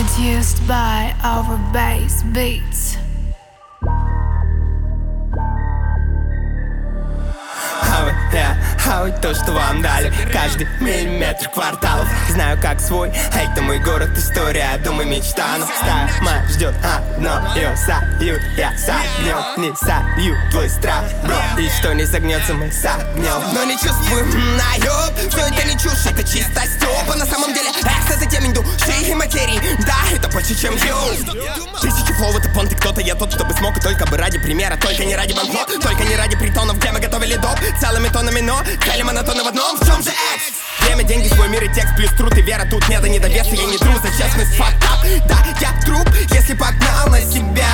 Produced by our bass beats. Хавать то, что вам дали. Каждый миллиметр кварталов. Знаю как свой, это мой город, история, думаю, мечта. Но стая ждет одно, ее сою, я с огнем. Не сою твой страх, бро. И что не согнется, мы с огнем. Но не чувствую наеб, все это не чушь, это чисто стёба. На самом деле, это темень души и материи. Да, это больше, чем ю. Тысячи флоу, это понты, кто-то я тот, кто бы смог. И только бы ради примера, только не ради банкнот. Только не ради притонов, где мы готовили доп. Целыми тоннами, но цели монотонны в одном. В чем же экс? Время, деньги, свой мир и текст, плюс труд и вера. Тут нет и недовеса, я не трус, за честность, фактап. Да, я труп, если погнал на себя.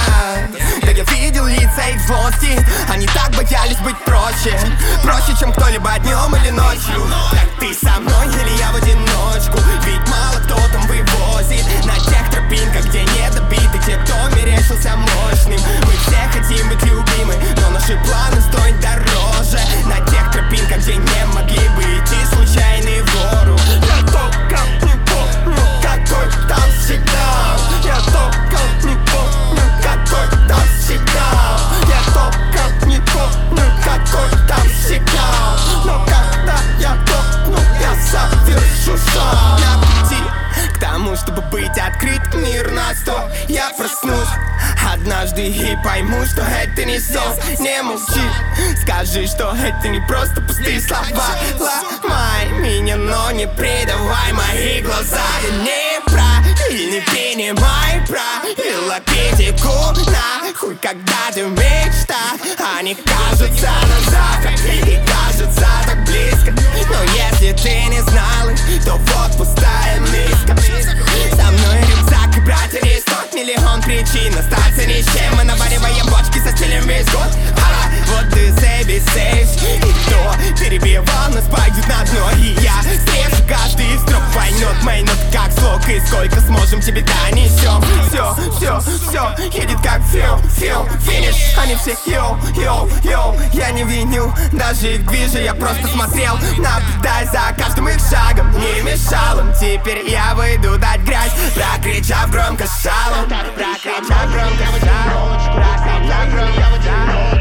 Да я видел лица их злости. Они так боялись быть проще. Проще, чем кто-либо днем или ночью. Так ты со мной или я в одиночку? Ведь мало кто там вывозит. На тех тропинках, где не добиты те, кто мерещился мощным. Мы все хотим быть любимы, но наши планы стоят дороже. На тех тропинках, где не могли бы идти случайные в гору. Я только не помню, какой там сигнал. Я только не помню, какой там сигнал. Я только не помню, какой там сигнал. Но когда я топну, я совершу шаг. На пути к тому, чтобы быть открыт мир на 100. Я проснусь однажды и пойму, что это не сон. Не молчи, скажи, что это не просто пустые слова. Ломай меня, но не предавай мои глаза. Я не прав и не принимай правила критику. Нахуй, когда ты в мечтах, они кажутся на завтрак и кажутся так близко. Но если ты не знал их, то вот пустая миска. Со мной рюкзак и брать арестовать миллион причин остаться ни с чем. Мы навариваем бочки со стилем весь год. Вот ты сейв, и кто перебивал нас, пойдет на дно. И я срежу каждый из строк, поймет мои ноты как слог. И сколько сможем тебе донесем. Все, едет как фильм, финиш. Они все йоу, я не виню, даже их движу, я просто смотрел, наблюдай за каждым их шагом. Не мешал им, теперь я выйду дать грязь, прокричав громко шалом. Прокричав громко шалом, прокричав громко шалом.